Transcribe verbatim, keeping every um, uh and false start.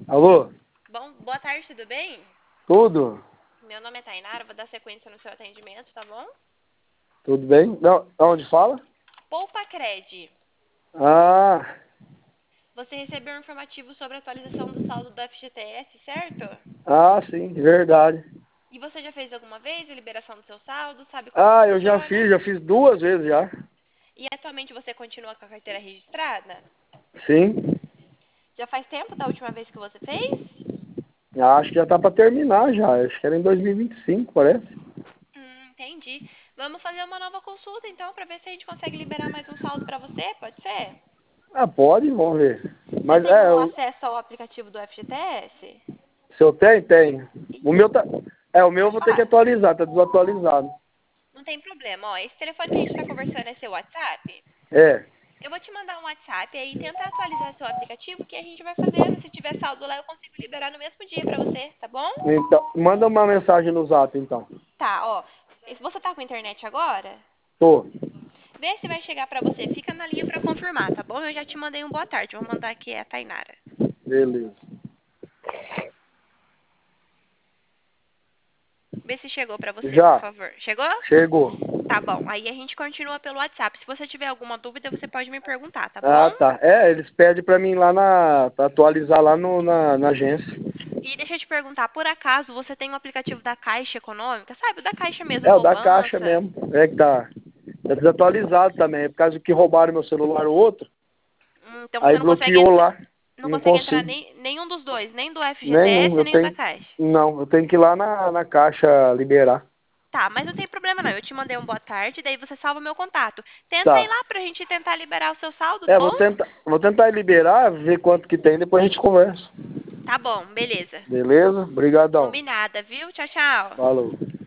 Alô? Bom, boa tarde, tudo bem? Tudo? Meu nome é Tainara, vou dar sequência no seu atendimento, tá bom? Tudo bem? Não, onde fala? Poupa Cred. Ah, Você recebeu um informativo sobre a atualização do saldo do F G T S, certo? ah, sim, verdade. E você já fez alguma vez a liberação do seu saldo? Sabe como que Ah, eu já funciona? fiz, já fiz duas vezes já. E atualmente você continua com a carteira registrada? Sim. Já faz tempo da última vez que você fez? Acho que já tá pra terminar já. Acho que era em dois mil e vinte e cinco, parece. Hum, entendi. Vamos fazer uma nova consulta então para ver se a gente consegue liberar mais um saldo para você, pode ser? Ah, pode, vamos ver. Você Mas tem é, o eu- acesso ao aplicativo do F G T S? se eu tenho, tenho. O meu tá. É, o meu eu Pode vou ter que falar. atualizar, tá desatualizado. Não tem problema, ó. Esse telefone que a gente está conversando é seu WhatsApp? É. Eu vou te mandar um WhatsApp aí, tenta atualizar seu aplicativo que a gente vai fazendo. Se tiver saldo lá, eu consigo liberar no mesmo dia pra você, tá bom? Então, manda uma mensagem no zap então. Tá, ó. Você tá com internet agora? Tô. Vê se vai chegar pra você. Fica na linha pra confirmar, tá bom? Eu já te mandei um boa tarde. Vou mandar aqui é a Tainara. Beleza. Vê se chegou pra você, por Já. favor. Chegou? Chegou. Tá bom. Aí a gente continua pelo WhatsApp. Se você tiver alguma dúvida, você pode me perguntar, tá Ah, bom? tá. É, eles pedem pra mim lá na. Pra atualizar lá no, na, na agência. E deixa eu te perguntar, por acaso você tem um aplicativo da Caixa Econômica? Sabe, o da Caixa mesmo, É, o da caixa poupança? mesmo. É que tá, tá desatualizado também. É por causa que roubaram meu celular o outro. Hum, Então Aí você não consegue, bloqueou entra... lá. não Não consegue entrar consigo. nem nenhum dos dois, nem do Nenhum. F G T S, Eu nem o da tenho. Caixa. Não, eu tenho que ir lá na, na caixa liberar. Tá, mas não tem problema não. Eu te mandei um boa tarde, daí você salva meu contato. Tenta ir Tá. lá pra gente tentar liberar o seu saldo, tá É, bom? vou tentar, vou tentar liberar, ver quanto que tem, depois a gente conversa. Tá bom, beleza. Beleza? Obrigadão. Combinada, viu? Tchau, tchau. Falou.